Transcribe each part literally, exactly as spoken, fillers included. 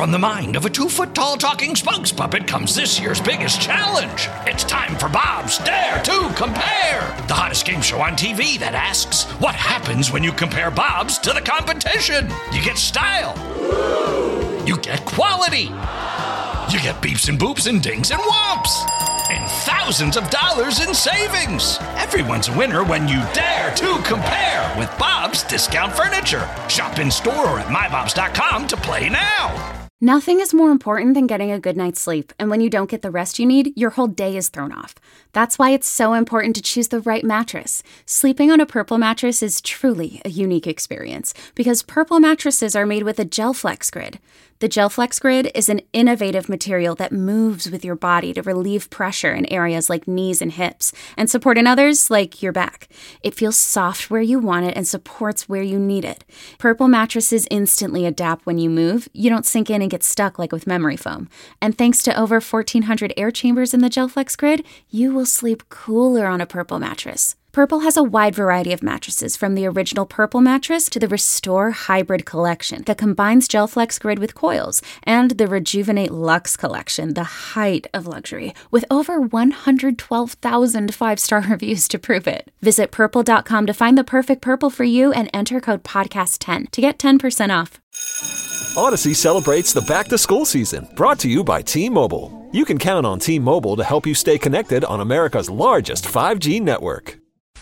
from the mind of a two-foot-tall talking spokes puppet comes this year's biggest challenge. It's time for Bob's Dare to Compare, the hottest game show on T V that asks, what happens when you compare Bobs to the competition? You get style. You get quality. You get beeps and boops and dings and whomps. And thousands of dollars in savings. Everyone's a winner when you dare to compare with Bob's Discount Furniture. Shop in store or at my bobs dot com to play now. Nothing is more important than getting a good night's sleep, and when you don't get the rest you need, your whole day is thrown off. That's why it's so important to choose the right mattress. Sleeping on a Purple mattress is truly a unique experience, because Purple mattresses are made with a GelFlex Grid. The GelFlex Grid is an innovative material that moves with your body to relieve pressure in areas like knees and hips, and support in others like your back. It feels soft where you want it and supports where you need it. Purple mattresses instantly adapt when you move. You don't sink in and get stuck like with memory foam. And thanks to over fourteen hundred air chambers in the GelFlex Grid, you will sleep cooler on a Purple mattress. Purple has a wide variety of mattresses, from the original Purple mattress to the Restore Hybrid collection that combines GelFlex Grid with coils, and the Rejuvenate Luxe collection, the height of luxury, with over one hundred twelve thousand five-star reviews to prove it. Visit purple dot com to find the perfect Purple for you and enter code podcast ten to get ten percent off. Odyssey celebrates the back-to-school season, brought to you by T-Mobile. You can count on T-Mobile to help you stay connected on America's largest five G network.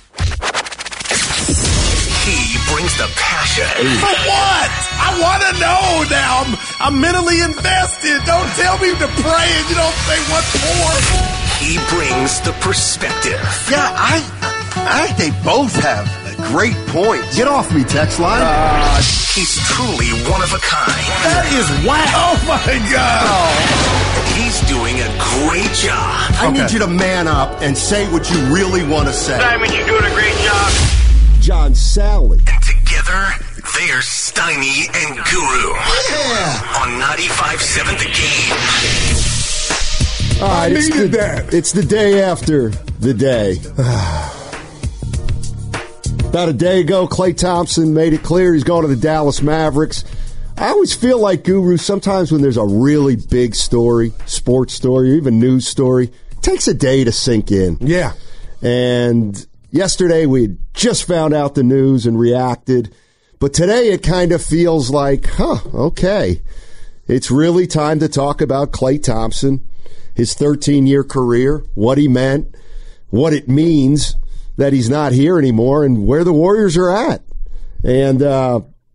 He brings the passion. For what? I want to know now. I'm, I'm mentally invested. Don't tell me to pray and you don't say what for. He brings the perspective. Yeah, I, I think they both have great points. Get off me, text line. Uh, he's truly one of a kind. That is whack. Oh, my God. Oh. He's doing a great job. I okay. need you to man up and say what you really want to say. Simon, you're doing a great job. John Sally. And together, they're Steiny and Guru. Yeah. On ninety-five point seven The Game. All right, I it's needed the, that. It's the day after the day. About a day ago, Klay Thompson made it clear he's going to the Dallas Mavericks. I always feel like, Guru, sometimes when there's a really big story, sports story, or even news story, it takes a day to sink in. Yeah. And yesterday we had just found out the news and reacted. But today it kind of feels like, huh, okay. It's really time to talk about Klay Thompson, his thirteen-year career, what he meant, what it means that he's not here anymore, and where the Warriors are at. And uh,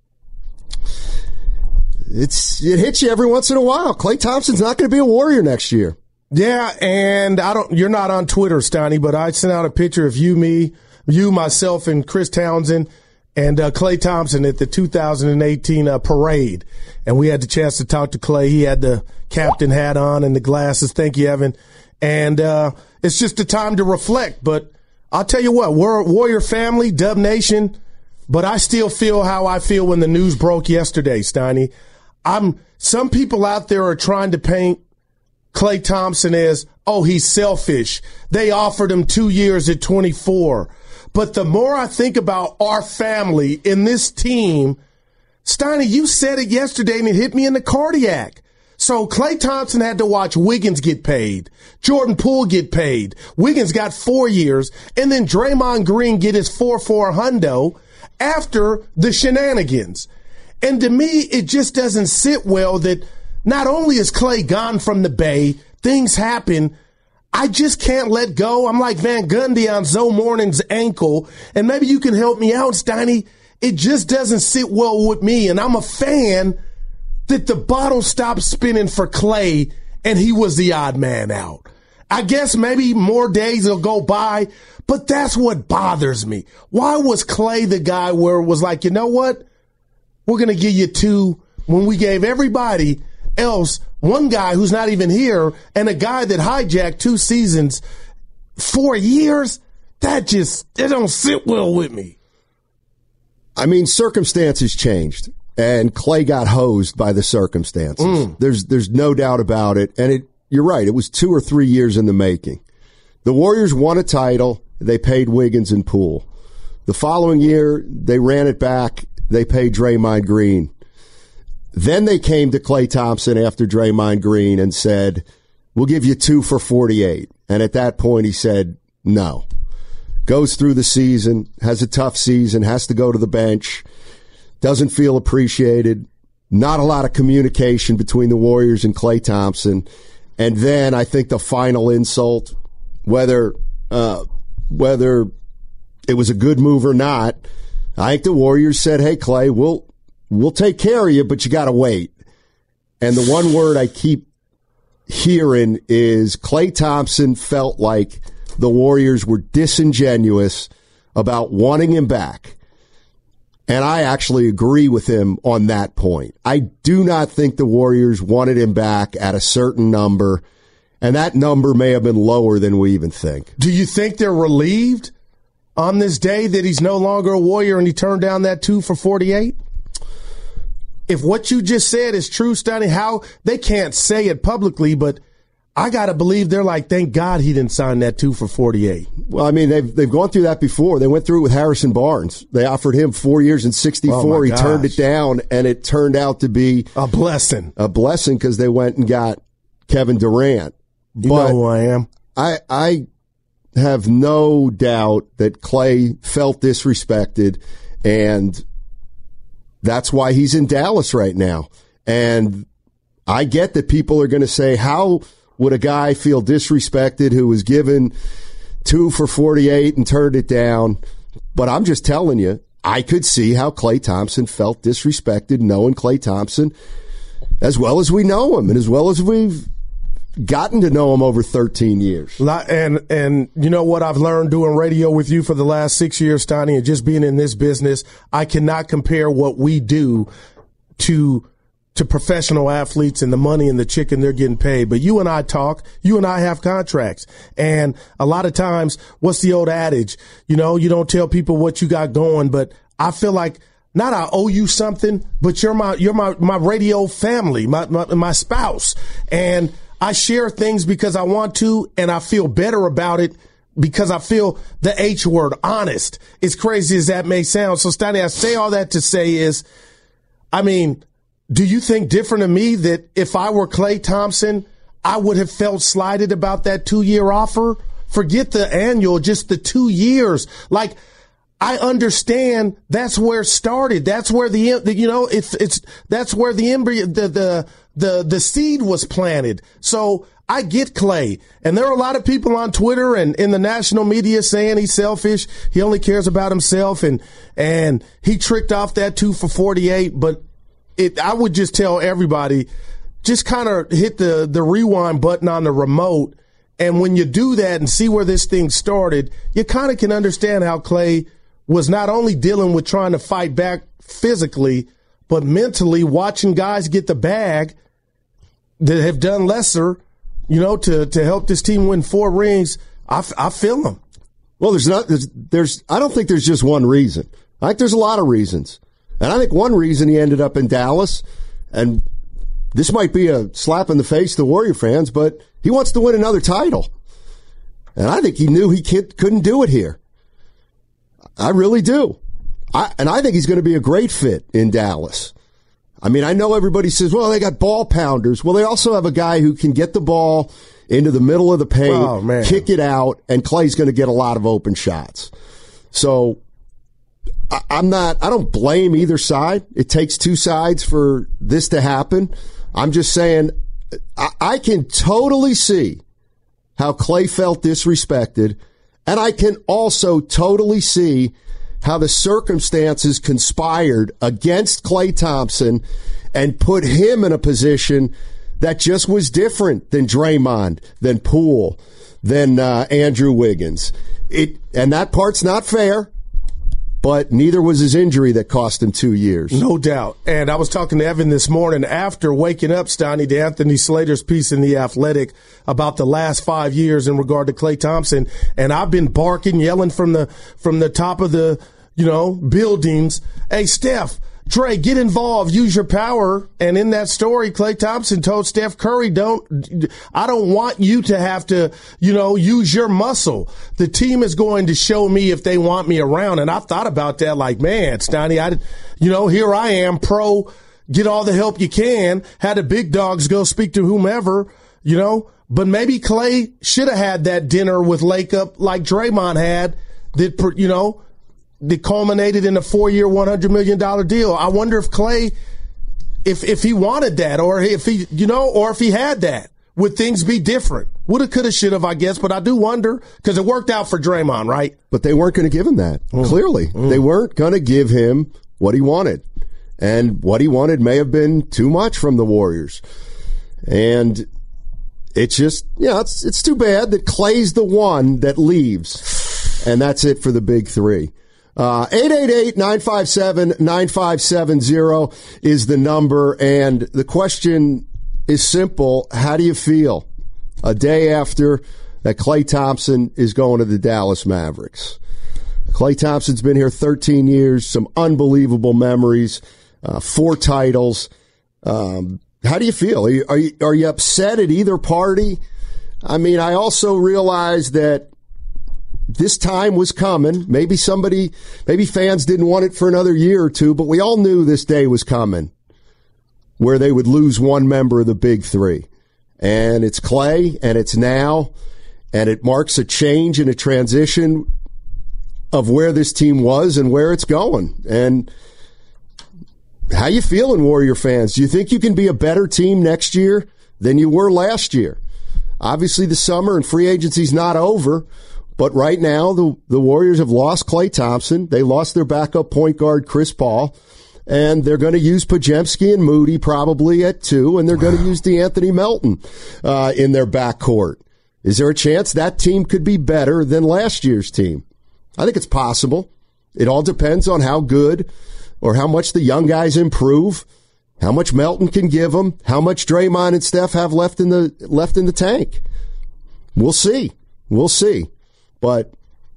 it's it hits you every once in a while. Klay Thompson's not going to be a Warrior next year. Yeah, and I don't. You're not on Twitter, Steiny, but I sent out a picture of you, me, you, myself, and Chris Townsend and uh, Klay Thompson at the two thousand eighteen uh, parade, and we had the chance to talk to Klay. He had the captain hat on and the glasses. Thank you, Evan. And uh, it's just a time to reflect. But I'll tell you what, we're a Warrior family, Dub Nation, but I still feel how I feel when the news broke yesterday, Steiny. I'm. Some people out there are trying to paint Klay Thompson as, oh, he's selfish. They offered him two years at twenty-four. But the more I think about our family in this team, Steiny, you said it yesterday and it hit me in the cardiac. So Klay Thompson had to watch Wiggins get paid, Jordan Poole get paid. Wiggins got four years, and then Draymond Green get his four four hundo after the shenanigans. And to me, it just doesn't sit well that not only is Klay gone from the Bay, things happen, I just can't let go. I'm like Van Gundy on Zoe Morning's ankle, and maybe you can help me out, Steiny. It just doesn't sit well with me, and I'm a fan that the bottle stopped spinning for Klay, and he was the odd man out. I guess maybe more days will go by, but that's what bothers me. Why was Klay the guy where it was like, you know what? We're going to give you two when we gave everybody else one guy who's not even here and a guy that hijacked two seasons, four years? That just, it don't sit well with me. I mean, circumstances changed, and Klay got hosed by the circumstances. Mm. There's there's no doubt about it. And it you're right, it was two or three years in the making. The Warriors won a title. They paid Wiggins and Poole. The following year, they ran it back. They paid Draymond Green. Then they came to Klay Thompson after Draymond Green and said, we'll give you two for forty-eight. And at that point, he said, no. Goes through the season, has a tough season, has to go to the bench, doesn't feel appreciated, not a lot of communication between the Warriors and Klay Thompson. And then I think the final insult, whether uh, whether it was a good move or not, I think the Warriors said, hey, Klay, we'll, we'll take care of you, but you got to wait. And the one word I keep hearing is Klay Thompson felt like the Warriors were disingenuous about wanting him back. And I actually agree with him on that point. I do not think the Warriors wanted him back at a certain number, and that number may have been lower than we even think. Do you think they're relieved on this day that he's no longer a Warrior and he turned down that two for forty-eight? If what you just said is true, Stoney, how they can't say it publicly, but I got to believe they're like, thank God he didn't sign that two for forty-eight. Well, I mean, they've they've gone through that before. They went through it with Harrison Barnes. They offered him four years and sixty-four. Oh he gosh. turned it down, and it turned out to be a blessing. A blessing because they went and got Kevin Durant. You but know who I am. I I have no doubt that Klay felt disrespected, and that's why he's in Dallas right now. And I get that people are going to say, how would a guy feel disrespected who was given two for forty-eight and turned it down? But I'm just telling you, I could see how Klay Thompson felt disrespected knowing Klay Thompson as well as we know him and as well as we've gotten to know him over thirteen years. And, and you know what I've learned doing radio with you for the last six years, Stoney, and just being in this business, I cannot compare what we do to to professional athletes and the money and the chicken they're getting paid. But you and I talk, you and I have contracts. And a lot of times, what's the old adage? You know, you don't tell people what you got going, but I feel like not I owe you something, but you're my, you're my, my radio family, my, my, my spouse. And I share things because I want to, and I feel better about it because I feel the H word, honest. As crazy as that may sound. So, Stoney, I say all that to say is, I mean, do you think different of me that if I were Klay Thompson, I would have felt slighted about that two-year offer? Forget the annual, just the two years. Like, I understand that's where it started. That's where the, the you know, it's, it's, that's where the embryo, the, the, the, the seed was planted. So I get Klay. And there are a lot of people on Twitter and in the national media saying he's selfish. He only cares about himself and, and he tricked off that two for forty-eight. But it, I would just tell everybody, just kind of hit the, the rewind button on the remote. And when you do that and see where this thing started, you kind of can understand how Klay was not only dealing with trying to fight back physically, but mentally watching guys get the bag that have done lesser, you know, to, to help this team win four rings. I, I feel them. Well, there's not, there's, there's, I don't think there's just one reason. I think there's a lot of reasons. And I think one reason he ended up in Dallas, and this might be a slap in the face to Warrior fans, but he wants to win another title. And I think he knew he can't, couldn't do it here. I really do. I, and I think he's going to be a great fit in Dallas. I mean, I know everybody says, well, they got ball pounders. Well, they also have a guy who can get the ball into the middle of the paint, oh, man. kick it out, and Klay's going to get a lot of open shots. So I, I'm not, I don't blame either side. It takes two sides for this to happen. I'm just saying I, I can totally see how Klay felt disrespected, and I can also totally see how the circumstances conspired against Klay Thompson and put him in a position that just was different than Draymond, than Poole, than uh, Andrew Wiggins. It and that part's not fair, but neither was his injury that cost him two years. No doubt. And I was talking to Evan this morning after waking up, Stoney, to Anthony Slater's piece in The Athletic about the last five years in regard to Klay Thompson. And I've been barking, yelling from the from the top of the, you know, buildings, hey, Steph, Dre, get involved, use your power. And in that story, Klay Thompson told Steph Curry, don't, I don't want you to have to, you know, use your muscle. The team is going to show me if they want me around. And I thought about that like, man, Stoney, I, you know, here I am pro, get all the help you can, had the big dogs go speak to whomever, you know. But maybe Klay should have had that dinner with Lakeup like Draymond had that, you know, that culminated in a four-year, one hundred million dollars deal. I wonder if Klay, if if he wanted that, or if he, you know, or if he had that, would things be different? Woulda, coulda, shoulda, I guess. But I do wonder, because it worked out for Draymond, right? But they weren't going to give him that. Mm. Clearly, mm. they weren't going to give him what he wanted. And what he wanted may have been too much from the Warriors. And it's just, you know, it's, it's too bad that Klay's the one that leaves. And that's it for the big three. Uh, eight eight eight, nine five seven, nine five seven zero is the number. And the question is simple. How do you feel a day after that Klay Thompson is going to the Dallas Mavericks? Klay Thompson's been here thirteen years, some unbelievable memories, uh, four titles. Um, how do you feel? Are you, are you, are you upset at either party? I mean, I also realize that this time was coming. Maybe somebody, maybe fans didn't want it for another year or two, but we all knew this day was coming where they would lose one member of the big three. And it's Klay, and it's now, and it marks a change and a transition of where this team was and where it's going. And how you feeling, Warrior fans? Do you think you can be a better team next year than you were last year? Obviously, the summer and free agency's not over, but right now the, the Warriors have lost Klay Thompson. They lost their backup point guard, Chris Paul, and they're going to use Podziemski and Moody probably at two, and they're wow. going to use DeAnthony Melton uh, in their backcourt. Is there a chance that team could be better than last year's team? I think it's possible. It all depends on how good or how much the young guys improve, how much Melton can give them, how much Draymond and Steph have left in the left in the tank. We'll see. We'll see. But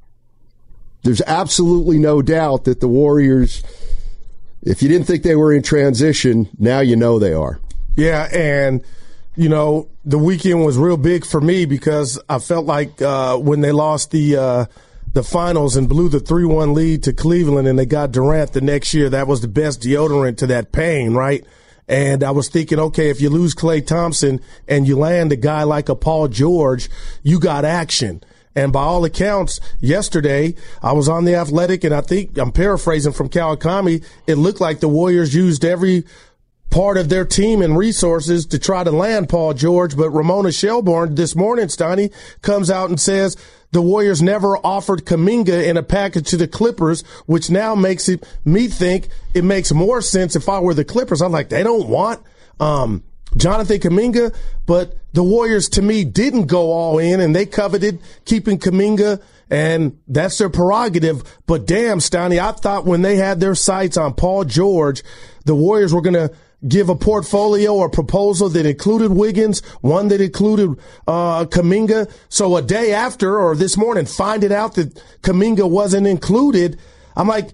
there's absolutely no doubt that the Warriors, if you didn't think they were in transition, now you know they are. Yeah, and, you know, the weekend was real big for me because I felt like uh, when they lost the uh, the finals and blew the three one lead to Cleveland and they got Durant the next year, that was the best deodorant to that pain, right? And I was thinking, okay, if you lose Klay Thompson and you land a guy like a Paul George, you got action. And by all accounts, yesterday I was on The Athletic, and I think I'm paraphrasing from Kawakami. It looked like the Warriors used every part of their team and resources to try to land Paul George. But Ramona Shelburne this morning, Steiny, comes out and says the Warriors never offered Kuminga in a package to the Clippers, which now makes it me think it makes more sense if I were the Clippers. I'm like, they don't want um Jonathan Kuminga, but the Warriors, to me, didn't go all in, and they coveted keeping Kuminga, and that's their prerogative. But damn, Steiny, I thought when they had their sights on Paul George, the Warriors were going to give a portfolio or proposal that included Wiggins, one that included uh Kuminga. So a day after, or this morning, finding out that Kuminga wasn't included, I'm like,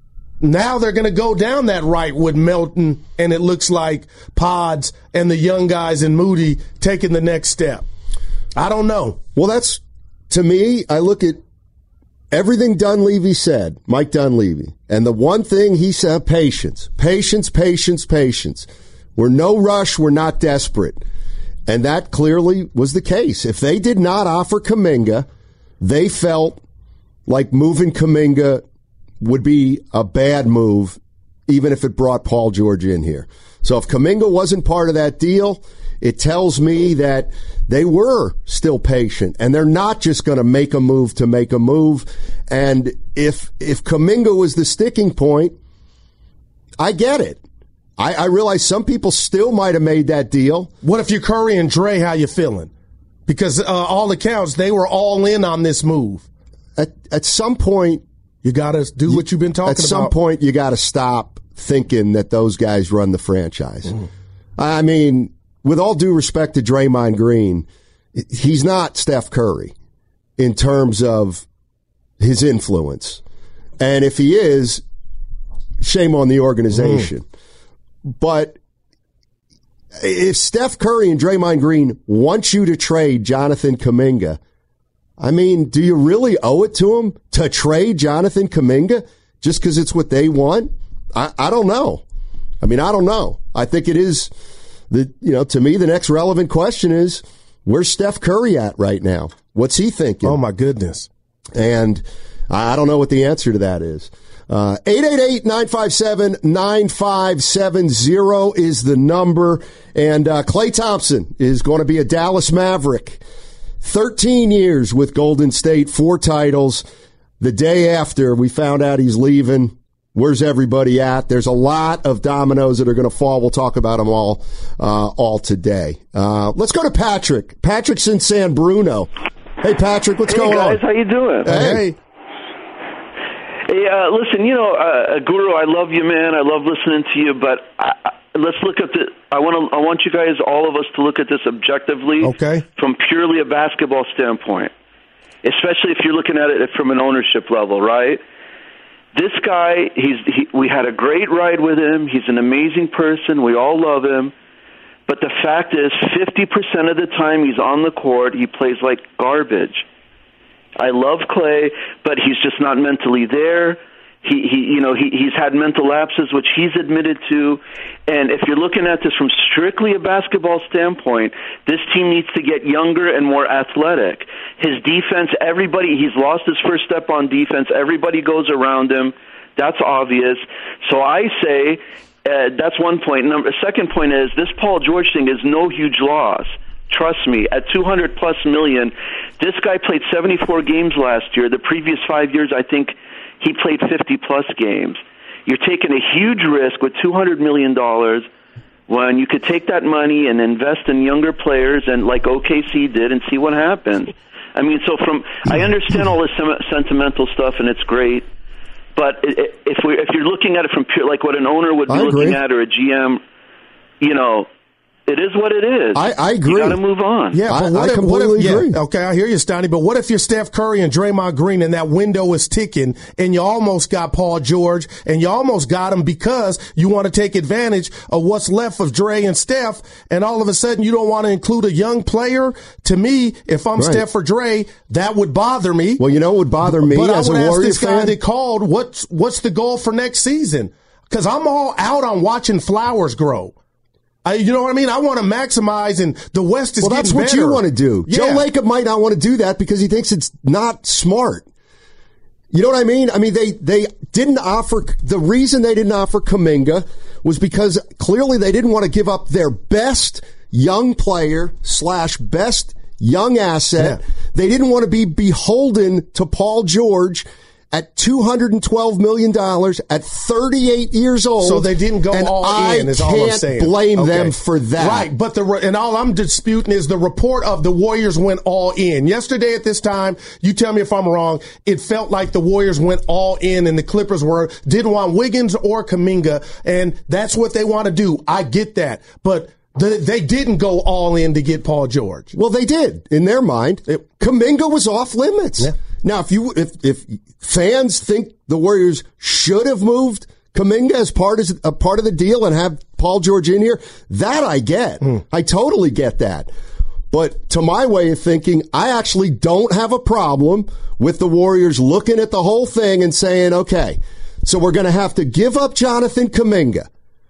now they're going to go down that right with Melton, and it looks like Pods and the young guys in Moody taking the next step. I don't know. Well, that's, to me, I look at everything Dunleavy said, Mike Dunleavy, and the one thing he said, patience, patience, patience, patience. We're no rush. We're not desperate. And that clearly was the case. If they did not offer Kuminga, they felt like moving Kuminga would be a bad move, even if it brought Paul George in here. So if Kuminga wasn't part of that deal, it tells me that they were still patient, and they're not just going to make a move to make a move. And if if Kuminga was the sticking point, I get it. I, I realize some people still might have made that deal. What if you're Curry and Dre, how you feeling? Because uh, all accounts, they were all in on this move. At, at some point, you got to do what you've been talking about. At some about. point, you got to stop thinking that those guys run the franchise. Mm. I mean, with all due respect to Draymond Green, he's not Steph Curry in terms of his influence. And if he is, shame on the organization. Mm. But if Steph Curry and Draymond Green want you to trade Jonathan Kuminga, I mean, do you really owe it to him to trade Jonathan Kuminga just because it's what they want? I, I don't know. I mean, I don't know. I think it is the, you know, to me, the next relevant question is, where's Steph Curry at right now? What's he thinking? Oh, my goodness. And I don't know what the answer to that is. Uh, eight eight eight, nine five seven, nine five seven zero is the number. And uh, Klay Thompson is going to be a Dallas Maverick. thirteen years with Golden State, four titles. The day after we found out he's leaving, where's everybody at? There's a lot of dominoes that are going to fall. We'll talk about them all uh, all today. Uh, let's go to Patrick. Patrick's in San Bruno. Hey, Patrick, what's hey going guys, on? How you doing? Hey. Hey, uh, listen, you know, uh, Guru, I love you, man. I love listening to you, but I, I, let's look at the. I want to. I want you guys, all of us, to look at this objectively, okay, from purely a basketball standpoint, especially if you're looking at it from an ownership level, right? This guy, he's. He, we had a great ride with him. He's an amazing person. We all love him. But the fact is, fifty percent of the time he's on the court, he plays like garbage. I love Klay, but he's just not mentally there. He, he you know, he, he's had mental lapses, which he's admitted to. And if you're looking at this from strictly a basketball standpoint, this team needs to get younger and more athletic. His defense, everybody, he's lost his first step on defense. Everybody goes around him. That's obvious. So I say uh, that's one point. Number, second point is this Paul George thing is no huge loss. Trust me, at two hundred plus million, this guy played seventy-four games last year. The previous five years, I think he played fifty plus games. You're taking a huge risk with two hundred million dollars when you could take that money and invest in younger players, and like O K C did, and see what happens. I mean, so from I understand all this sentimental stuff, and it's great. But if we if you're looking at it from pure, like what an owner would be looking at, or a G M, you know. It is what it is. I, I agree. You got to move on. Yeah, I, but what I if, completely what if, agree. Yeah, okay, I hear you, Stoney. But what if you're Steph Curry and Draymond Green and that window is ticking and you almost got Paul George and you almost got him because you want to take advantage of what's left of Dre and Steph, and all of a sudden you don't want to include a young player? To me, if I'm right. Steph or Dre, that would bother me. Well, you know what would bother me but as I would a ask Warriors this guy fan? that called, what's, what's the goal for next season? Because I'm all out on watching flowers grow. I, you know what I mean? I want to maximize, and the West is well, getting that's what better. you want to do. Yeah. Joe Lacob might not want to do that because he thinks it's not smart. You know what I mean? I mean, they, they didn't offer, the reason they didn't offer Kuminga was because clearly they didn't want to give up their best young player slash best young asset. Yeah. They didn't want to be beholden to Paul George at two hundred twelve million dollars at thirty-eight years old. So they didn't go and all I in, is all I'm saying. I can't blame okay. them for that. Right, but the and all I'm disputing is the report of the Warriors went all in. Yesterday at this time, you tell me if I'm wrong, it felt like the Warriors went all in and the Clippers were didn't want Wiggins or Kuminga, and that's what they want to do. I get that. But the, they didn't go all in to get Paul George. Well, they did. In their mind, it, Kuminga was off limits. Yeah. Now, if you if if fans think the Warriors should have moved Kuminga as part as a part of the deal and have Paul George in here, that I get. Mm. I totally get that. But to my way of thinking, I actually don't have a problem with the Warriors looking at the whole thing and saying, okay, so we're going to have to give up Jonathan Kuminga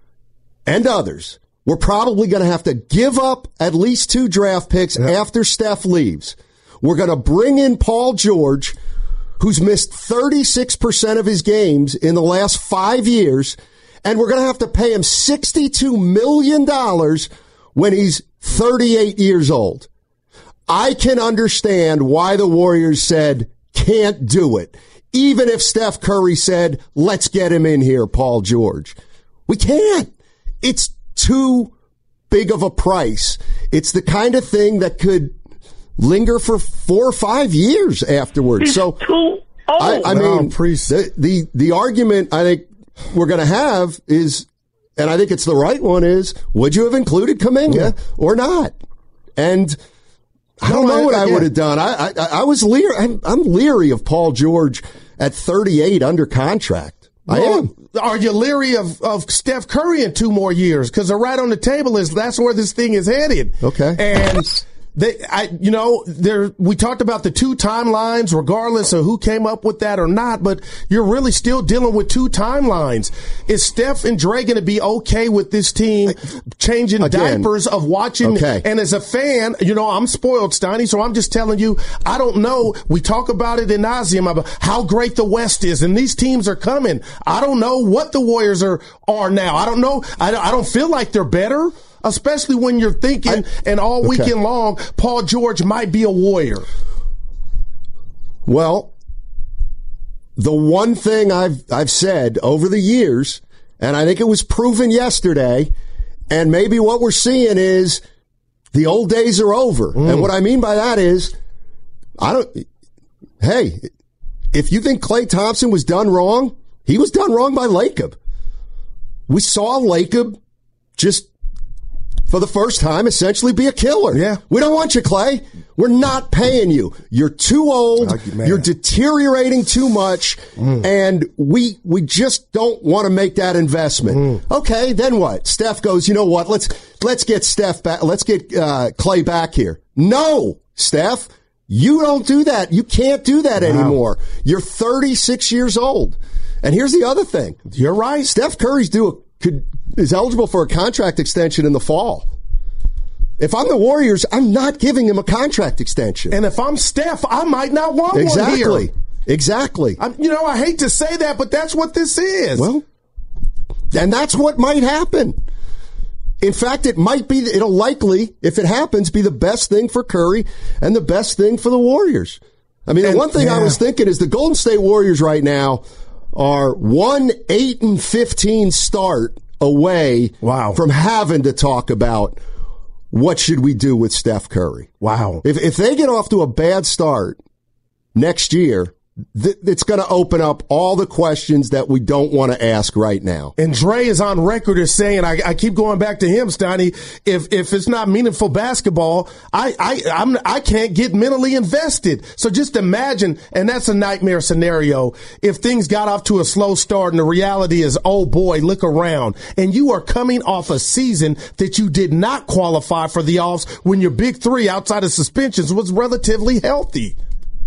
and others. We're probably going to have to give up at least two draft picks yeah. after Steph leaves. We're going to bring in Paul George, who's missed thirty-six percent of his games in the last five years, and we're going to have to pay him sixty-two million dollars when he's thirty-eight years old. I can understand why the Warriors said, can't do it. Even if Steph Curry said, let's get him in here, Paul George. We can't. It's too big of a price. It's the kind of thing that could linger for four or five years afterwards. He's so too old. I, I mean, no, the, the, the argument I think we're going to have is, and I think it's the right one, is would you have included Kuminga yeah. or not? And I don't no, know what I, I would have done. I, I, I was leery. I'm, I'm leery of Paul George at thirty-eight under contract. Well, I am. Are you leery of, of Steph Curry in two more years? Because right on the table is that's where this thing is headed. Okay. And They, I, you know, there, we talked about the two timelines, regardless of who came up with that or not, but you're really still dealing with two timelines. Is Steph and Dre going to be okay with this team changing Again, diapers of watching? Okay. And as a fan, you know, I'm spoiled, Steiny, so I'm just telling you, I don't know. We talk about it in nauseam about how great the West is, and these teams are coming. I don't know what the Warriors are, are now. I don't know. I, I don't feel like they're better. Especially when you're thinking, I, and all okay. weekend long, Paul George might be a Warrior. Well, the one thing I've I've said over the years, and I think it was proven yesterday, and maybe what we're seeing is the old days are over. Mm. And what I mean by that is, I don't. Hey, if you think Klay Thompson was done wrong, he was done wrong by Lacob. We saw Lacob just, for the first time, essentially be a killer. Yeah. We don't want you, Klay. We're not paying you. You're too old. Oh, you're deteriorating too much. Mm. And we we just don't want to make that investment. Mm. Okay, then what? Steph goes, you know what? Let's let's get Steph back. Let's get uh, Klay back here. No, Steph, you don't do that. You can't do that wow. anymore. You're thirty-six years old. And here's the other thing. You're right. Steph Curry's due a, could is eligible for a contract extension in the fall. If I'm the Warriors, I'm not giving him a contract extension. And if I'm Steph, I might not want exactly. one here. Exactly. I'm, you know, I hate to say that, but that's what this is. Well, and that's what might happen. In fact, it might be, it'll likely, if it happens, be the best thing for Curry and the best thing for the Warriors. I mean, and, the one thing yeah. I was thinking is the Golden State Warriors right now are one eight and fifteen start away wow. from having to talk about what should we do with Steph Curry. Wow. If if they get off to a bad start next year, th- it's going to open up all the questions that we don't want to ask right now. And Dre is on record as saying, I, I keep going back to him, Steiny, if if it's not meaningful basketball, I, I, I'm, I can't get mentally invested. So just imagine, and that's a nightmare scenario, if things got off to a slow start and the reality is, oh boy, look around. And you are coming off a season that you did not qualify for the offs when your big three outside of suspensions was relatively healthy.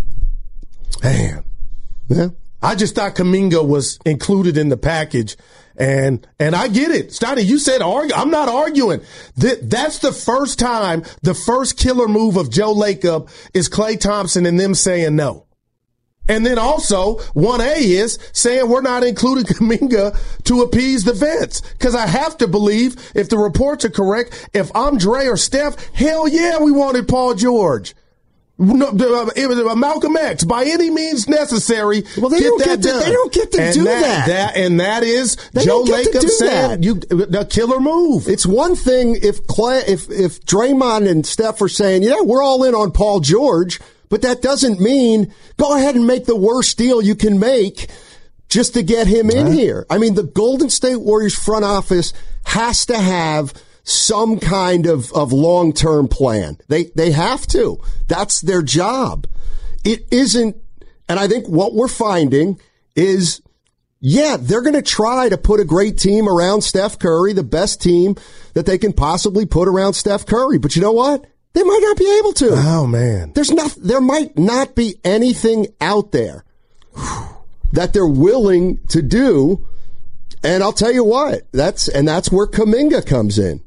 Man, yeah. I just thought Kuminga was included in the package, and and I get it. Steiny, you said argue. I'm not arguing. That that's the first time, the first killer move of Joe Lacob is Klay Thompson and them saying no. And then also, one A is saying we're not including Kuminga to appease the vets. Because I have to believe, if the reports are correct, if I'm Dre or Steph, hell yeah, we wanted Paul George. No, it was Malcolm X by any means necessary. Well, they get don't that get to, done. they don't get to and do that, that. that. And that is they Joe Lacob saying you the killer move. It's one thing if Clay, if if Draymond and Steph are saying, yeah, we're all in on Paul George, but that doesn't mean go ahead and make the worst deal you can make just to get him in here. I mean, the Golden State Warriors front office has to have some kind of, of long-term plan. They, they have to. That's their job. It isn't, and I think what we're finding is, yeah, they're going to try to put a great team around Steph Curry, the best team that they can possibly put around Steph Curry. But you know what? They might not be able to. Oh, man. There's not, there might not be anything out there that they're willing to do. And I'll tell you what, that's, and that's where Kuminga comes in.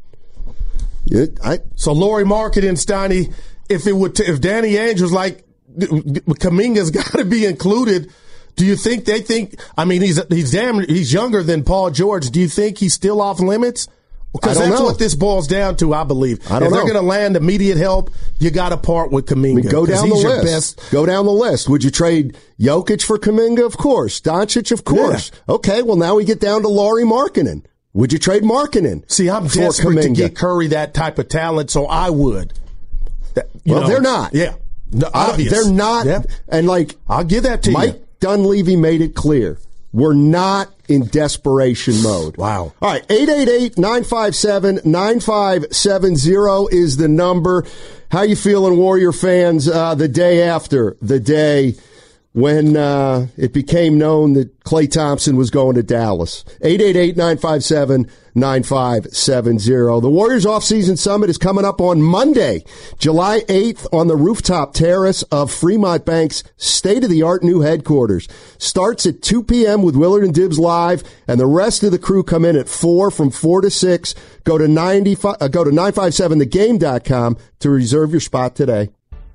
It, I, so Lauri Markkanen, Steiny, if it would, t- if Danny Ainge was like, Kuminga's got to be included, do you think they think? I mean, he's he's damn he's younger than Paul George. Do you think he's still off limits? Because that's know. what this boils down to, I believe. I don't if know. they're going to land immediate help, you got to part with Kuminga. I mean, go down the he's list. Your best. Go down the list. Would you trade Jokic for Kuminga? Of course. Doncic, of course. Yeah. Okay, well now we get down to Lauri Markkanen. Would you trade Markkanen? See, I'm desperate Kuminga? to get Curry that type of talent, so I would. That, well, know, they're not. Yeah, no, obvious. Uh, they're not. Yeah. And like, I'll give that to Mike you. Mike Dunleavy made it clear. We're not in desperation mode. Wow. All right, eight eight eight, nine five seven, nine five seven zero is the number. How you feeling, Warrior fans, uh, the day after the day when uh, it became known that Klay Thompson was going to Dallas. eight eight eight, nine five seven, nine five seven zero. The Warriors Offseason Summit is coming up on Monday, July eighth, on the rooftop terrace of Fremont Bank's state-of-the-art new headquarters. Starts at two p.m. with Willard and Dibbs live, and the rest of the crew come in at four, from four to six. Go to ninety-five, uh, go to nine five seven the game dot com to reserve your spot today.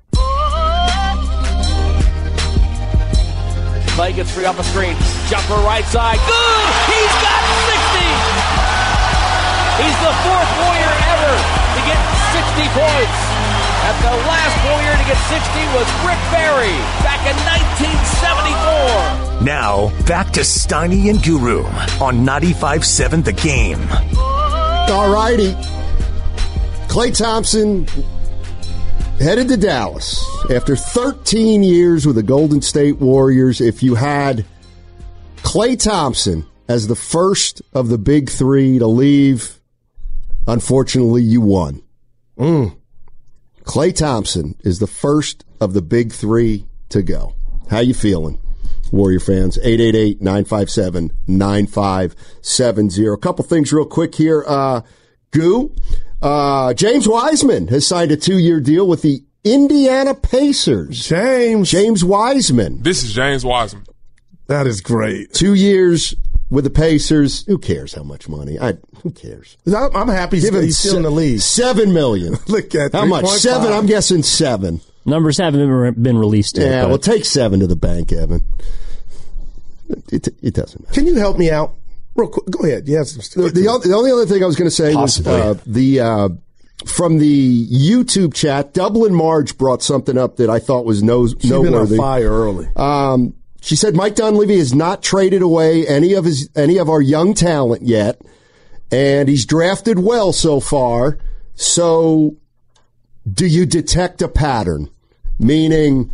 Klay gets free off the screen. Jumper right side. Good! He's got sixty! He's the fourth Warrior ever to get sixty points. And the last Warrior to get sixty was Rick Barry back in nineteen seventy-four. Now, back to Steiny and Guru on ninety-five seven The Game. All righty. Klay Thompson headed to Dallas after thirteen years with the Golden State Warriors. If you had Klay Thompson as the first of the big three to leave, unfortunately, you won. Mm. Klay Thompson is the first of the big three to go. How you feeling, Warrior fans? eight eight eight, nine five seven, nine five seven zero. A couple things real quick here. Uh, Goo. Uh, James Wiseman has signed a two-year deal with the Indiana Pacers. James. James Wiseman. This is James Wiseman. That is great. Two years with the Pacers. Who cares how much money? I, who cares? I'm happy Give he's still se- in the league. Seven million. Look at how much? Seven? I'm guessing seven. Numbers haven't been released yet. Yeah, but. well, take seven to the bank, Evan. It, it doesn't matter. Can you help me out? Real quick, go ahead. Yes. The, the, the only other thing I was going to say Possibly. was uh, the uh, from the YouTube chat, Dublin Marge brought something up that I thought was no, She's noteworthy. Been on fire early. Um, she said Mike Dunleavy has not traded away any of his any of our young talent yet, and he's drafted well so far. So, do you detect a pattern? Meaning,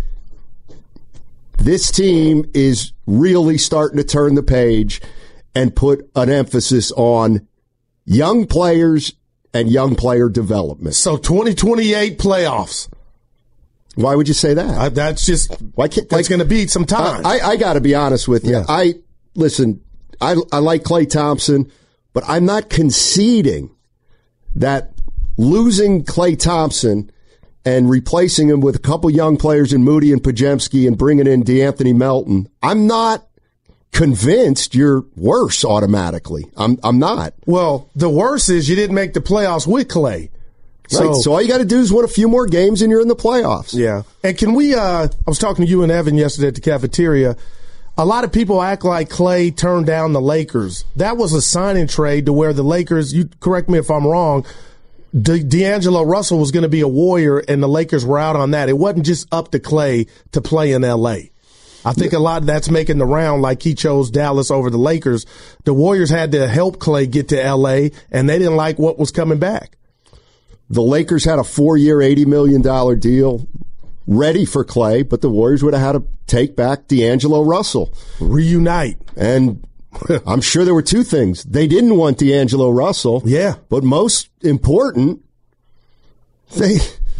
this team is really starting to turn the page and put an emphasis on young players and young player development. So twenty twenty-eight playoffs. Why would you say that? Uh, that's just why can't, that's like, going to be some time. Uh, I, I got to be honest with you. Yeah. I listen. I I like Klay Thompson, but I'm not conceding that losing Klay Thompson and replacing him with a couple young players in Moody and Podziemski and bringing in DeAnthony Melton, I'm not convinced you're worse automatically. I'm I'm not. Well, the worst is you didn't make the playoffs with Klay. So, right. so all you got to do is win a few more games and you're in the playoffs. Yeah. And can we, uh, I was talking to you and Evan yesterday at the cafeteria. A lot of people act like Klay turned down the Lakers. That was a signing trade to where the Lakers, you correct me if I'm wrong, De- D'Angelo Russell was going to be a Warrior and the Lakers were out on that. It wasn't just up to Klay to play in L A. I think a lot of that's making the round, like he chose Dallas over the Lakers. The Warriors had to help Klay get to L A, and they didn't like what was coming back. The Lakers had a four-year, eighty million dollars deal ready for Klay, but the Warriors would have had to take back D'Angelo Russell. Reunite. And I'm sure there were two things. They didn't want D'Angelo Russell. Yeah. But most important, they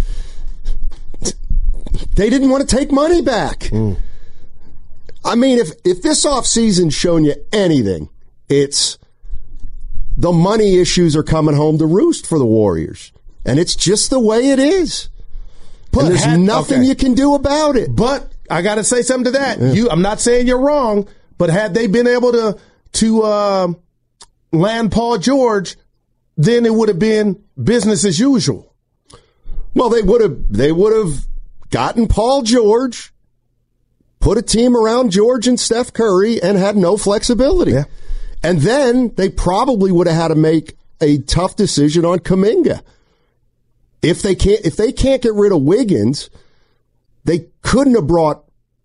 they didn't want to take money back. Mm. I mean, if, if this offseason's shown you anything, it's the money issues are coming home to roost for the Warriors. And it's just the way it is. But and there's had, nothing okay. you can do about it. But I got to say something to that. Yeah. You, I'm not saying you're wrong, but had they been able to to uh, land Paul George, then it would have been business as usual. Well, they would have they would have gotten Paul George, put a team around George and Steph Curry, and had no flexibility. Yeah. And then they probably would have had to make a tough decision on Kuminga. If they can't, if they can't get rid of Wiggins, they couldn't have brought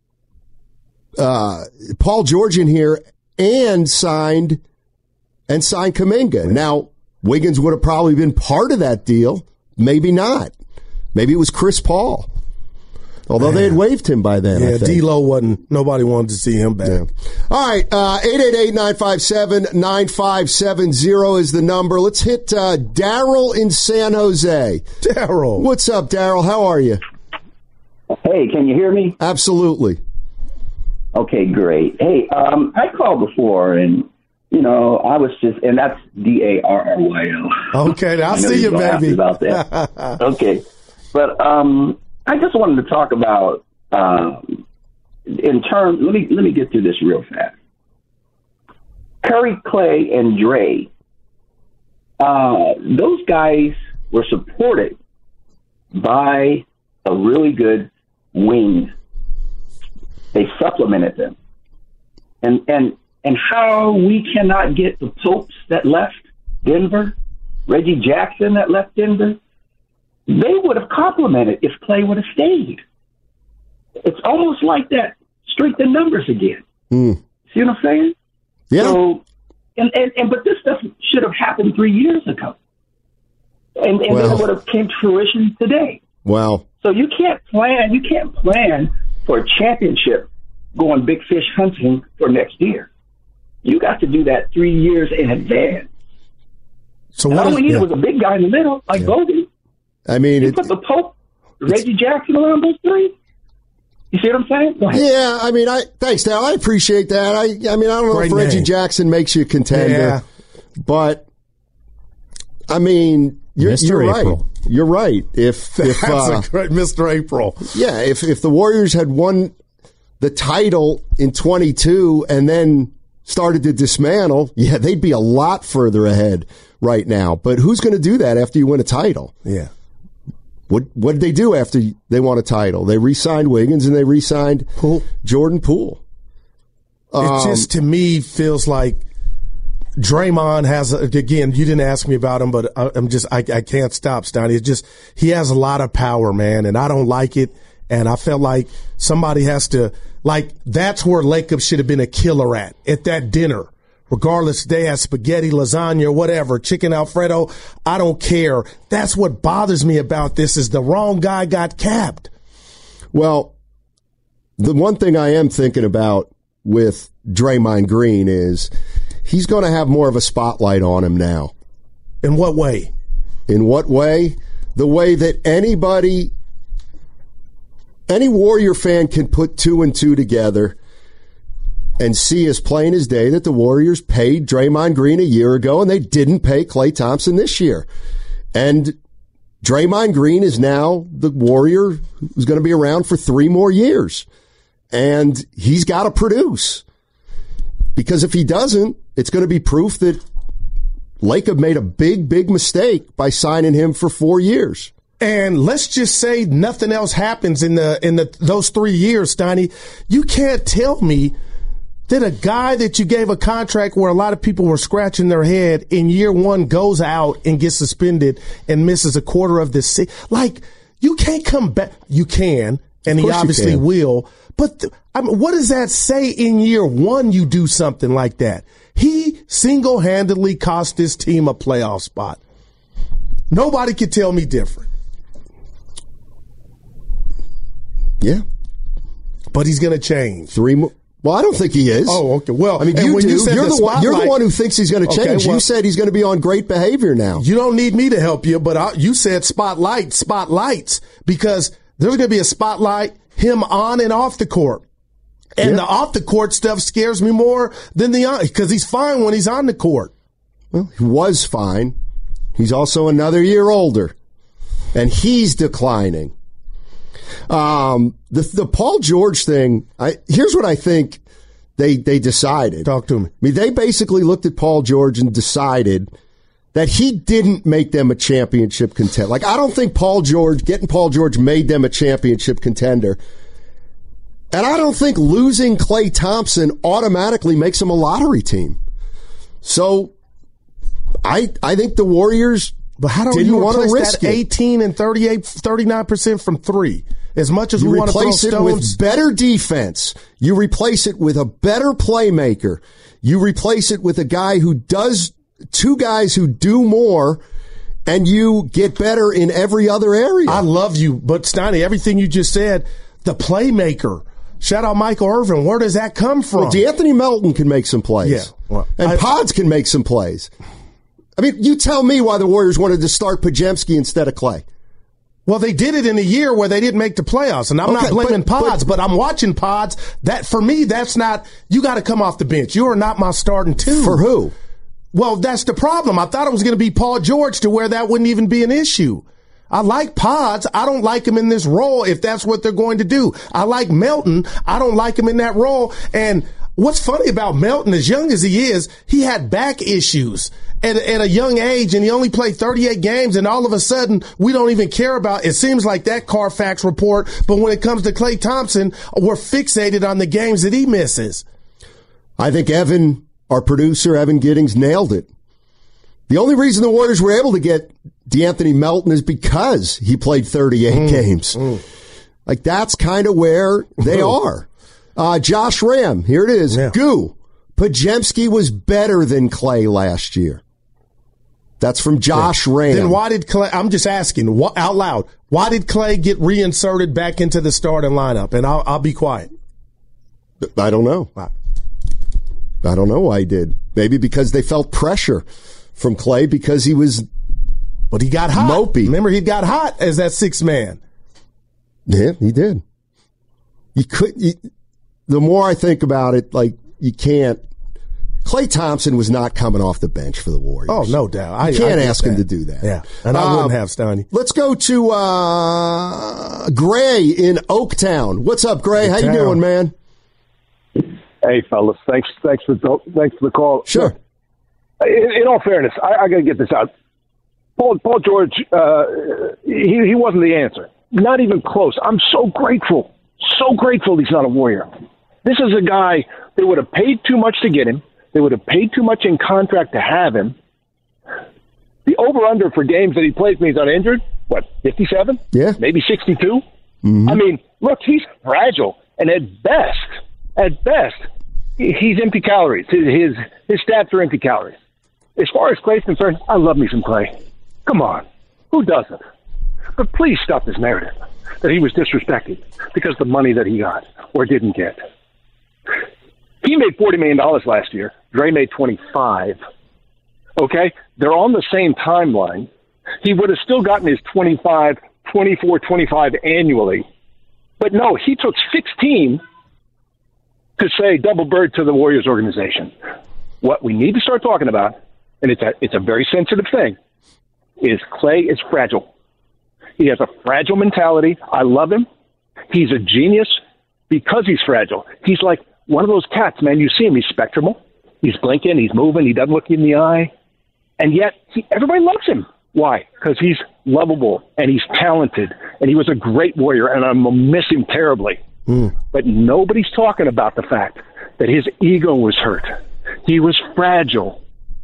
uh, Paul George in here and signed and signed Kuminga. Yeah. Now, Wiggins would have probably been part of that deal. Maybe not. Maybe it was Chris Paul. Although Man. they had waived him by then. Yeah, D-Lo wasn't. Nobody wanted to see him back. Yeah. All right, uh, eight eight eight, nine five seven, nine five seven zero is the number. Let's hit uh, Daryl in San Jose. Daryl. What's up, Daryl? How are you? Hey, can you hear me? Absolutely. Okay, great. Hey, um, I called before, and, you know, I was just, and that's D A R R Y O. Okay, I'll see you, baby. About that. Okay. But um, I just wanted to talk about, um, in terms, let me, let me get through this real fast. Curry, Clay, and Dre, uh, those guys were supported by a really good wing. They supplemented them. And and and how we cannot get the Popes that left Denver, Reggie Jackson that left Denver, they would have complemented if Clay would have stayed. It's almost like that strength in numbers again. Mm. See what I'm saying? Yeah. So, and, and, and but this stuff should have happened three years ago. And, and well, then it would have came to fruition today. Well. So you can't plan you can't plan for a championship going big fish hunting for next year. You got to do that three years in advance. So what all we needed yeah. was a big guy in the middle, like yeah. Bogut. I mean, you it, put the Pope, Reggie Jackson around those three. You see what I'm saying? Yeah, I mean, I thanks, Dal. I appreciate that. I, I mean, I don't know Great if Reggie name. Jackson makes you a contender, yeah. but I mean, you're, you're right. You're right. If if That's uh, a great Mister April. Yeah, if if the Warriors had won the title in twenty-two and then started to dismantle, yeah, they'd be a lot further ahead right now. But who's going to do that after you win a title? Yeah. What what did they do after they won a title? They re-signed Wiggins and they re-signed Poole. Jordan Poole. Um, it just, to me, feels like Draymond has, a, again, you didn't ask me about him, but I, I'm just, I, I can't stop, Stoney. It's just, he has a lot of power, man, and I don't like it. And I felt like somebody has to, like, that's where Lacob should have been a killer at, at that dinner. Regardless, they had spaghetti, lasagna, whatever, chicken Alfredo. I don't care. That's what bothers me about this is the wrong guy got capped. Well, the one thing I am thinking about with Draymond Green is he's going to have more of a spotlight on him now. In what way? In what way? The way that anybody, any Warrior fan can put two and two together and see as plain as day that the Warriors paid Draymond Green a year ago and they didn't pay Klay Thompson this year. And Draymond Green is now the Warrior who's going to be around for three more years. And he's got to produce. Because if he doesn't, it's going to be proof that Lacob made a big, big mistake by signing him for four years. And let's just say nothing else happens in the in the those three years, Stoney. You can't tell me that a guy that you gave a contract where a lot of people were scratching their head in year one goes out and gets suspended and misses a quarter of the season. Like, you can't come back. You can, and he obviously will. But th- I mean, what does that say in year one you do something like that? He single-handedly cost this team a playoff spot. Nobody can tell me different. Yeah. But he's going to change. Three more. Well, I don't think he is. Oh, okay. Well, I mean, you do. You you're, the one, you're the one who thinks he's going to change. Okay, well, you said he's going to be on great behavior now. You don't need me to help you, but I, you said spotlight, spotlights, because there's going to be a spotlight, him on and off the court. And yeah. the off the court stuff scares me more than the on, because he's fine when he's on the court. Well, he was fine. He's also another year older, and he's declining. Um, the the Paul George thing, I, here's what I think they they decided. Talk to me. I mean, they basically looked at Paul George and decided that he didn't make them a championship contender. Like, I don't think Paul George, getting Paul George made them a championship contender. And I don't think losing Klay Thompson automatically makes them a lottery team. So I I think the Warriors But how do didn't you want to risk that eighteen and thirty-eight, thirty-nine percent from three? As much as you we want to throw replace it stones. with better defense. You replace it with a better playmaker. You replace it with a guy who does, two guys who do more, and you get better in every other area. I love you, but Stoney, everything you just said, the playmaker. Shout out Michael Irvin. Where does that come from? Well, DeAnthony Melton can make some plays. Yeah. Well, and I, Pods can make some plays. I mean, you tell me why the Warriors wanted to start Podziemski instead of Klay. Well, they did it in a year where they didn't make the playoffs, and I'm Okay, not blaming but- Pods, but, but I'm watching Pods. That for me, that's not. You got to come off the bench. You are not my starting two. For who? Well, that's the problem. I thought it was going to be Paul George to where that wouldn't even be an issue. I like Pods. I don't like him in this role if that's what they're going to do. I like Melton. I don't like him in that role. And what's funny about Melton, as young as he is, he had back issues at, at a young age, and he only played thirty-eight games, and all of a sudden, we don't even care about, it seems like that Carfax report, but when it comes to Klay Thompson, we're fixated on the games that he misses. I think Evan, our producer, Evan Giddings, nailed it. The only reason the Warriors were able to get DeAnthony Melton is because he played thirty-eight mm, games. Mm. Like, that's kind of where they are. Uh, Josh Ram, here it is. Yeah. Goo, Podziemski was better than Klay last year. That's from Josh yeah. Ram. Then why did Klay, I'm just asking what, out loud, why did Klay get reinserted back into the starting lineup? And I'll, I'll be quiet. I don't know. I don't know why he did. Maybe because they felt pressure from Klay because he was But he got hot. Mopey. Remember, he got hot as that sixth man. Yeah, he did. You could. You, the more I think about it, like, you can't. Klay Thompson was not coming off the bench for the Warriors. Oh, no doubt. I, you can't I ask that. him to do that. Yeah, and I um, wouldn't have, Steiny. Let's go to uh, Gray in Oaktown. What's up, Gray? Oaktown. How you doing, man? Hey, fellas. Thanks. Thanks for thanks for the call. Sure. In, in all fairness, I, I got to get this out. Paul, Paul George, uh, he, he wasn't the answer. Not even close. I'm so grateful, so grateful he's not a Warrior. This is a guy, they would have paid too much to get him. They would have paid too much in contract to have him. The over-under for games that he plays when he's not injured, what, fifty-seven? Yeah. Maybe sixty-two? Mm-hmm. I mean, look, he's fragile. And at best, at best, he's empty calories. His, his, his stats are empty calories. As far as Klay's concerned, I love me some Klay. Come on. Who doesn't? But please stop this narrative that he was disrespected because of the money that he got or didn't get. He made forty million dollars last year. Dre made twenty-five. Okay? They're on the same timeline. He would have still gotten his twenty-five, twenty-four, twenty-five annually. But no, he took sixteen to say double bird to the Warriors organization. What we need to start talking about, and it's a, it's a very sensitive thing, is Klay is fragile. He has a fragile mentality. I love him. He's a genius because he's fragile. He's like one of those cats, man. You see him. He's spectral. He's blinking. He's moving. He doesn't look you in the eye. And yet, he, everybody loves him. Why? Because he's lovable, and he's talented, and he was a great Warrior, and I'm going to miss him terribly. Mm. But nobody's talking about the fact that his ego was hurt. He was fragile.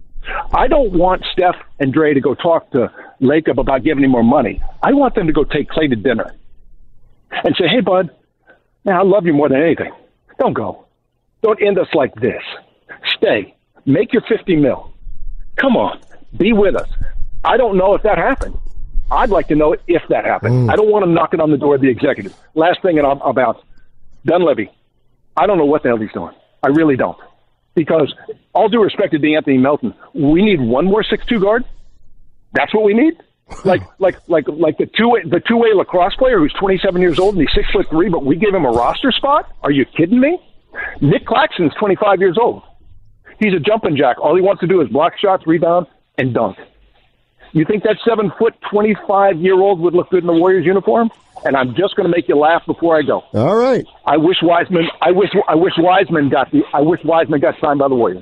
I don't want Steph and Dre to go talk to Lacob about giving him more money. I want them to go take Klay to dinner and say, hey, bud, man, I love you more than anything. Don't go. Don't end us like this. Stay. Make your fifty mil. Come on. Be with us. I don't know if that happened. I'd like to know if that happened. Mm. I don't want him knocking on the door of the executive. Last thing about Dunleavy. I don't know what the hell he's doing. I really don't. Because all due respect to DeAnthony Melton, we need one more six two guard. That's what we need. Like like like like the two the two way lacrosse player who's twenty-seven years old and he's six foot three, but we gave him a roster spot. Are you kidding me? Nick Claxton's twenty-five years old. He's a jumping jack. All he wants to do is block shots, rebound, and dunk. You think that seven foot twenty-five year old would look good in the Warriors uniform? And I'm just going to make you laugh before I go. All right. I wish Wiseman. I wish. I wish Wiseman got the. I wish Wiseman got signed by the Warriors.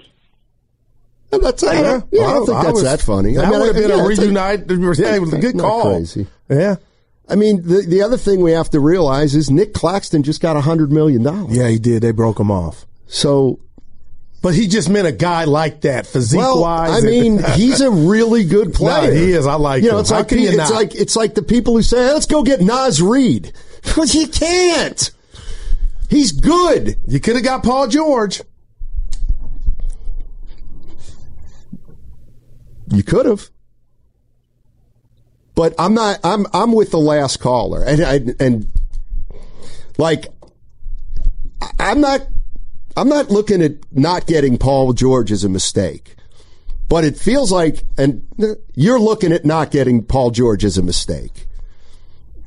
And that's. Uh, yeah, yeah, I don't think I that's was, that funny. That I mean, would have been yeah, a reunite. Yeah, it was a good call. Crazy. Yeah. I mean, the the other thing we have to realize is Nick Claxton just got a hundred million dollars. Yeah, he did. They broke him off. So. But he just meant a guy like that, physique-wise. Well, I mean, he's a really good player. No, he is. I like you know, him. It's How like can you it's not? like it's like the people who say, hey, "Let's go get Naz Reid," because you can't. He's good. You could have got Paul George. You could have. But I'm not. I'm I'm with the last caller, and I, and like I'm not. I'm not looking at not getting Paul George as a mistake, but it feels like, and you're looking at not getting Paul George as a mistake.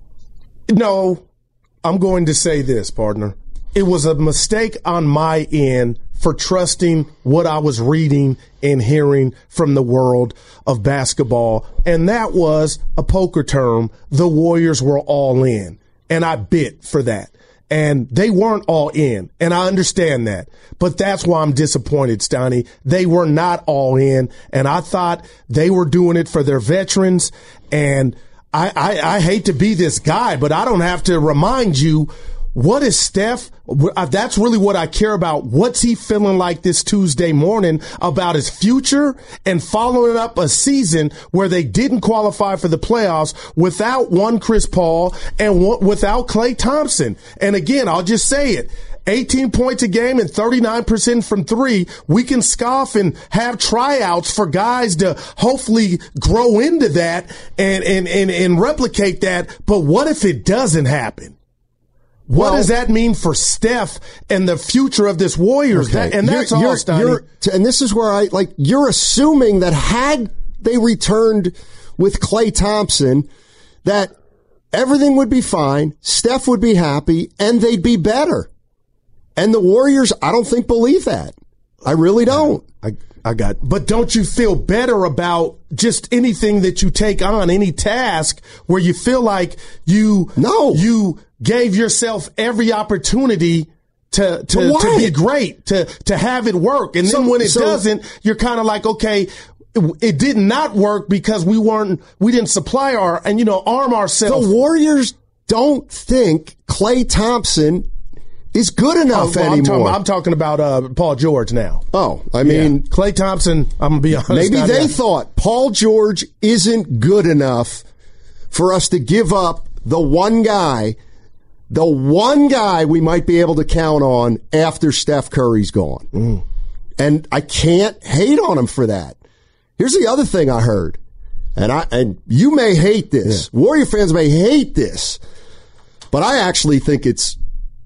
No, I'm going to say this, partner. It was a mistake on my end for trusting what I was reading and hearing from the world of basketball. And that was a poker term. The Warriors were all in. And I bit for that. And they weren't all in. And I understand that. But that's why I'm disappointed, Stoney. They were not all in. And I thought they were doing it for their veterans. And I, I, I hate to be this guy, but I don't have to remind you. What is Steph? That's really what I care about. What's he feeling like this Tuesday morning about his future and following up a season where they didn't qualify for the playoffs without one Chris Paul and one, without Klay Thompson? And again, I'll just say it. eighteen points a game and thirty-nine percent from three. We can scoff and have tryouts for guys to hopefully grow into that and, and, and, and replicate that. But what if it doesn't happen? What well, does that mean for Steph and the future of this Warriors? Okay. That, and that's you're, all, you're, Stoney. you're, and this is where I, like, you're assuming that had they returned with Klay Thompson, that everything would be fine, Steph would be happy, and they'd be better. And the Warriors, I don't think, believe that. I really don't. I, I got, but don't you feel better about just anything that you take on, any task where you feel like you, no, you gave yourself every opportunity to, to, to be great, to, to have it work. And so, then when it so, doesn't, you're kind of like, okay, it, it did not work because we weren't, we didn't supply our, and you know, arm ourselves. The Warriors don't think Klay Thompson is good enough oh, well, anymore. I'm talking, I'm talking about uh, Paul George now. Oh, I mean, yeah. Klay Thompson, I'm going to be honest. Maybe they that. thought Paul George isn't good enough for us to give up the one guy, the one guy we might be able to count on after Steph Curry's gone. Mm. And I can't hate on him for that. Here's the other thing I heard. And I and you may hate this. Yeah. Warrior fans may hate this. But I actually think it's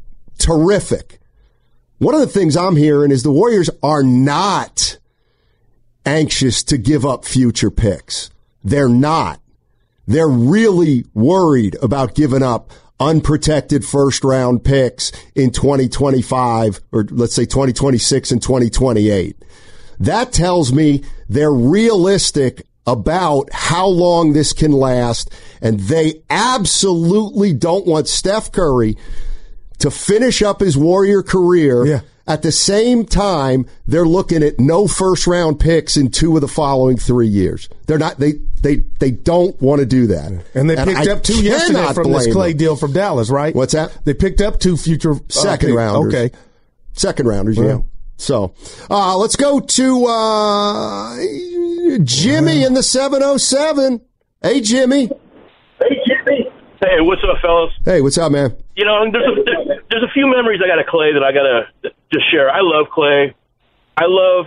terrific. One of the things I'm hearing is the Warriors are not anxious to give up future picks. They're not. They're really worried about giving up unprotected first round picks in twenty twenty-five, or let's say twenty twenty-six and twenty twenty-eight. That tells me they're realistic about how long this can last, and they absolutely don't want Steph Curry to finish up his Warrior career. Yeah. At the same time, they're looking at no first round picks in two of the following three years. They're not, they, they, they don't want to do that. And they picked and up two yesterday from this Klay them. deal from Dallas, right? What's that? They picked up two future uh, second rounders. Okay. Second rounders, yeah. yeah. So, uh, let's go to, uh, Jimmy in the seven oh seven. Hey, Jimmy. Hey, Jimmy. Hey, what's up, fellas? Hey, what's up, man? You know, there's a, there's a few memories I got of Klay that I got to just share. I love Klay. I love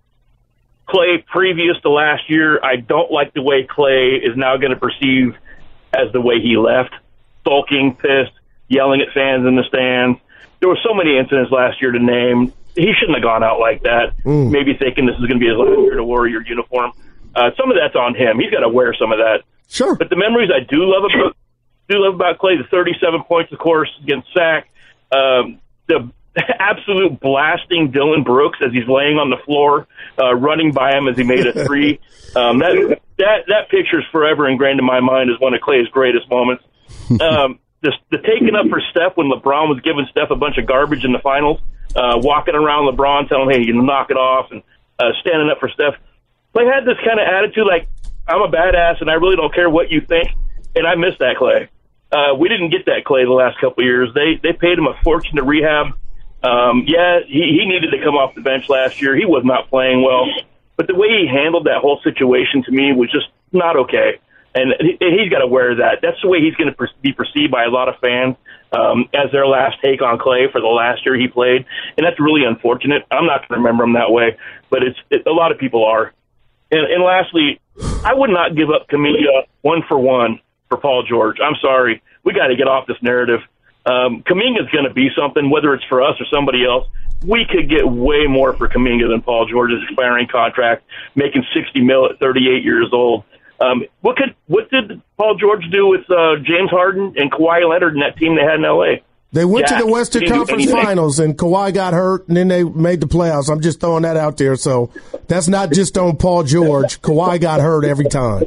Klay previous to last year. I don't like the way Klay is now going to perceive as the way he left. Sulking, pissed, yelling at fans in the stands. There were so many incidents last year to name. He shouldn't have gone out like that, mm. maybe thinking this is going to be his last year in a Warrior uniform. Uh, some of that's on him. He's got to wear some of that. Sure. But the memories I do love about do love about Klay, the thirty-seven points, of course, against Sac, um, the absolute blasting Dylan Brooks as he's laying on the floor, uh, running by him as he made a three. um, that that that picture is forever ingrained in my mind as one of Klay's greatest moments. Um, the, the taking up for Steph when LeBron was giving Steph a bunch of garbage in the finals, uh, walking around LeBron, telling him, hey, you knock it off, and uh, standing up for Steph. Klay had this kind of attitude like, I'm a badass and I really don't care what you think, and I miss that Klay. Uh, we didn't get that Klay the last couple of years. They they paid him a fortune to rehab. Um, yeah, he, he needed to come off the bench last year. He was not playing well. But the way he handled that whole situation to me was just not okay. And he, he's got to wear that. That's the way he's going to per- be perceived by a lot of fans um, as their last take on Klay for the last year he played. And that's really unfortunate. I'm not going to remember him that way, but it's it, a lot of people are. And, and lastly, I would not give up Kuminga one for one for Paul George. I'm sorry. We got to get off this narrative. Um, Kuminga's going to be something, whether it's for us or somebody else. We could get way more for Kuminga than Paul George's expiring contract, making sixty mil at thirty-eight years old. Um, what could what did Paul George do with uh, James Harden and Kawhi Leonard and that team they had in L A? They went Jack, to the Western Conference Finals, and Kawhi got hurt, and then they made the playoffs. I'm just throwing that out there. So that's not just on Paul George. Kawhi got hurt every time.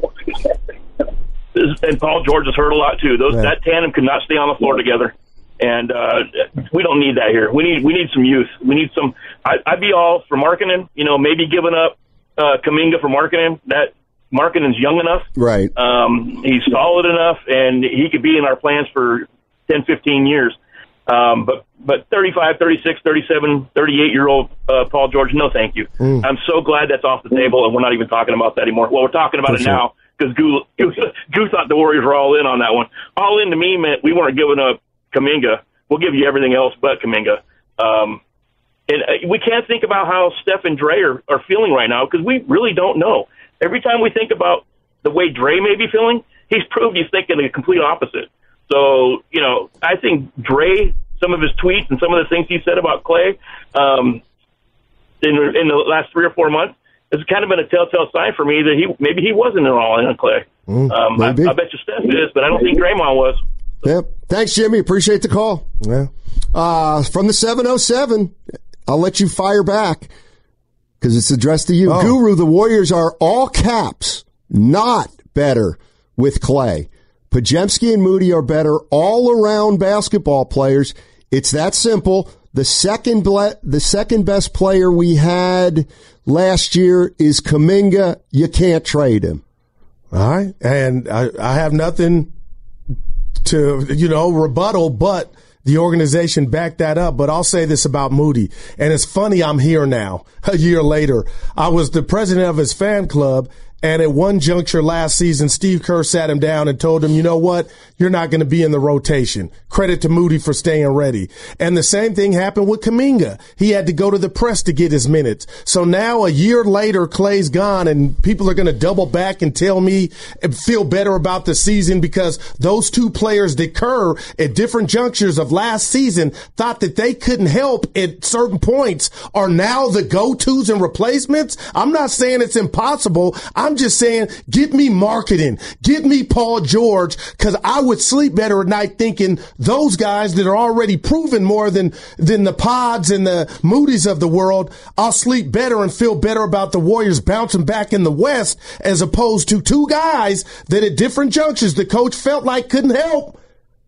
And Paul George is hurt a lot, too. Those yeah. That tandem could not stay on the floor together. And uh, we don't need that here. We need we need some youth. We need some I, – I'd be all for Markkanen, you know, maybe giving up uh, Kuminga for Markkanen. That Markkanen's young enough. Right. Um, he's solid enough, and he could be in our plans for ten, fifteen years. Um, but but thirty-five, thirty-six, thirty-seven, thirty-eight-year-old uh, Paul George, no thank you. Mm. I'm so glad that's off the table, and we're not even talking about that anymore. Well, we're talking about For it sure. now because Goo, Goo thought the Warriors were all in on that one. All in to me meant we weren't giving up Kuminga. We'll give you everything else but Kuminga. Um, and uh, we can't think about how Steph and Dre are, are feeling right now because we really don't know. Every time we think about the way Dre may be feeling, he's proved he's thinking the complete opposite. So, you know, I think Dre, some of his tweets and some of the things he said about Clay um, in, in the last three or four months has kind of been a telltale sign for me that he maybe he wasn't at all in on Clay. Mm, um, I, I bet you Steph is, but I don't think Draymond was. Yep. Thanks, Jimmy. Appreciate the call. Yeah. Uh, from the seven oh seven, I'll let you fire back because it's addressed to you. Oh. Guru, the Warriors are all caps, not better with Clay. Podziemski and Moody are better all-around basketball players. It's that simple. The second ble- the second best player we had last year is Kuminga. You can't trade him. All right. And I, I have nothing to, you know, rebuttal, but the organization backed that up. But I'll say this about Moody. And it's funny I'm here now, a year later. I was the president of his fan club. And at one juncture last season, Steve Kerr sat him down and told him, you know what? You're not going to be in the rotation. Credit to Moody for staying ready. And the same thing happened with Kuminga. He had to go to the press to get his minutes. So now a year later, Clay's gone and people are going to double back and tell me and feel better about the season because those two players that Kerr at different junctures of last season thought that they couldn't help at certain points are now the go-tos and replacements. I'm not saying it's impossible. I'm just saying, give me Markkanen, give me Paul George, because I would sleep better at night thinking those guys that are already proven more than than the Pods and the Moody's of the world, I'll sleep better and feel better about the Warriors bouncing back in the West as opposed to two guys that at different junctures the coach felt like couldn't help.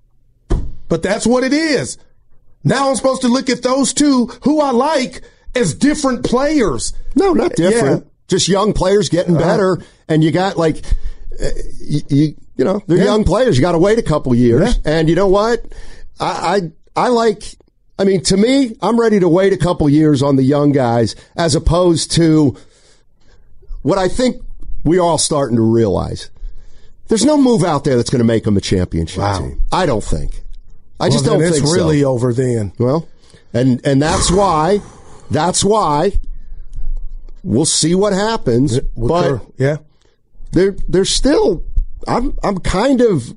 But that's what it is. Now I'm supposed to look at those two who I like as different players. No, not different. Yeah. Just young players getting better, uh, and you got like, uh, you, you you know, they're yeah. young players. You got to wait a couple years, yeah. and you know what? I, I I like. I mean, to me, I'm ready to wait a couple years on the young guys, as opposed to what I think we're all starting to realize. There's no move out there that's going to make them a championship wow. team. I don't think. I well, just don't think so. It's really over then. Well, and and that's why. That's why. We'll see what happens, With but her, yeah, they're they're still. I'm I'm kind of.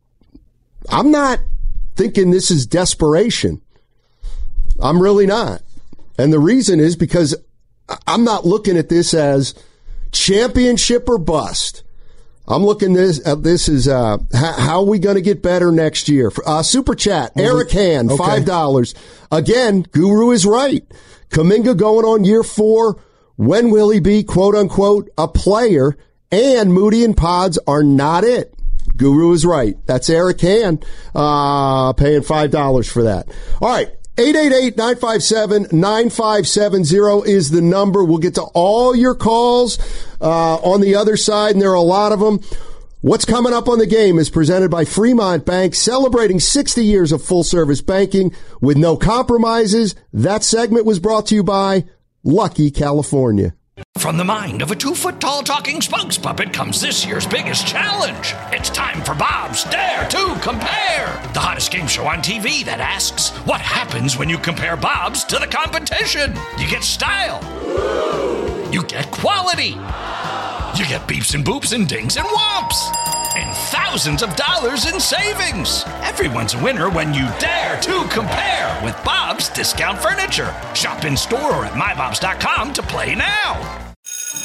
I'm not thinking this is desperation. I'm really not, and the reason is because I'm not looking at this as championship or bust. I'm looking this at this as uh, how, how are we going to get better next year? Uh, Super chat, well, Eric Hand, okay. five dollars. Again, Guru is right. Kuminga going on year four. When will he be, quote unquote, a player? And Moody and Pods are not it. Guru is right. That's Eric Hand, uh, paying five dollars for that. All right. eight eight eight, nine five seven, nine five seven zero is the number. We'll get to all your calls, uh, on the other side, and there are a lot of them. What's coming up on the game is presented by Fremont Bank, celebrating sixty years of full-service banking with no compromises. That segment was brought to you by Lucky California. From the mind of a two-foot-tall talking spokes puppet comes this year's biggest challenge. It's time for Bob's Dare to Compare, the hottest game show on T V that asks, what happens when you compare Bob's to the competition? You get style. You get quality. You get beeps and boops and dings and whomps. And thousands of dollars in savings. Everyone's a winner when you dare to compare with Bob's Discount Furniture. Shop in store or at my bobs dot com to play now.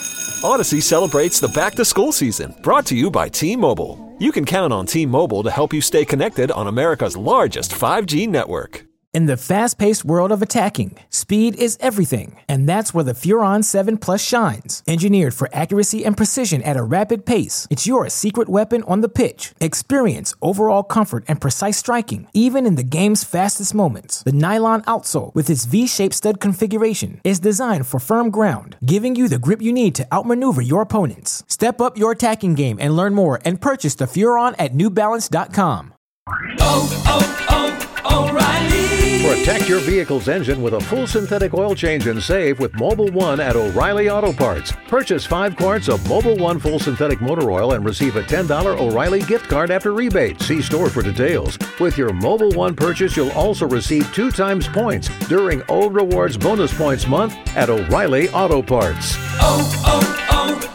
Odyssey celebrates the back-to-school season, brought to you by T-Mobile. You can count on T-Mobile to help you stay connected on America's largest five G network. In the fast-paced world of attacking, speed is everything, and that's where the Furon seven Plus shines. Engineered for accuracy and precision at a rapid pace, it's your secret weapon on the pitch. Experience overall comfort and precise striking, even in the game's fastest moments. The nylon outsole, with its V-shaped stud configuration, is designed for firm ground, giving you the grip you need to outmaneuver your opponents. Step up your attacking game and learn more and purchase the Furon at New Balance dot com. Oh, oh, oh, O'Reilly! Protect your vehicle's engine with a full synthetic oil change and save with Mobil one at O'Reilly Auto Parts. Purchase five quarts of Mobil one full synthetic motor oil and receive a ten dollars O'Reilly gift card after rebate. See store for details. With your Mobil one purchase, you'll also receive two times points during O Rewards Bonus Points Month at O'Reilly Auto Parts. Oh,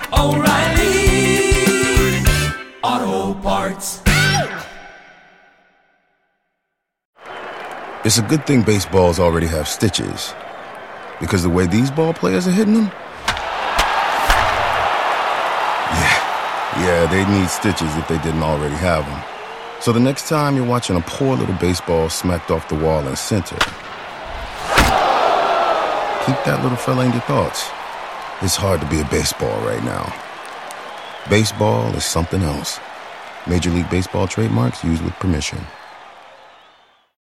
oh, oh, O'Reilly Auto Parts. It's a good thing baseballs already have stitches, because the way these ball players are hitting them, yeah, yeah, they need stitches if they didn't already have them. So the next time you're watching a poor little baseball smacked off the wall in center, keep that little fella in your thoughts. It's hard to be a baseball right now. Baseball is something else. Major League Baseball trademarks used with permission.